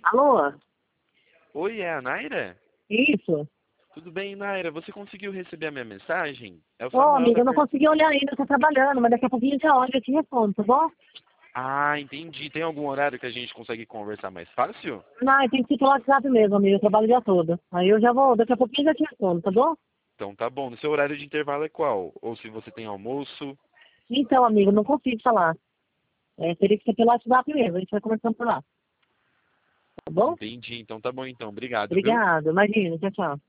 Alô? Oi, é a Naira? Isso? Tudo bem, Naira? Você conseguiu receber a minha mensagem? É o Ô, Samuel amiga, da eu não Car... consegui olhar ainda, eu tô trabalhando, mas daqui a pouquinho já olho, eu te respondo, tá bom? Ah, entendi. Tem algum horário que a gente consegue conversar mais fácil? Não, tem que ser pelo WhatsApp mesmo, amiga, eu trabalho o dia todo. Aí eu já vou, daqui a pouquinho já te respondo, tá bom? Então tá bom. No seu horário de intervalo é qual? Ou se você tem almoço? Então, amiga, não consigo falar. Teria que ser pelo WhatsApp mesmo, a gente vai conversando por lá, tá bom? Entendi. Então tá bom então. Obrigado, viu? Obrigada, imagina, tchau, tchau.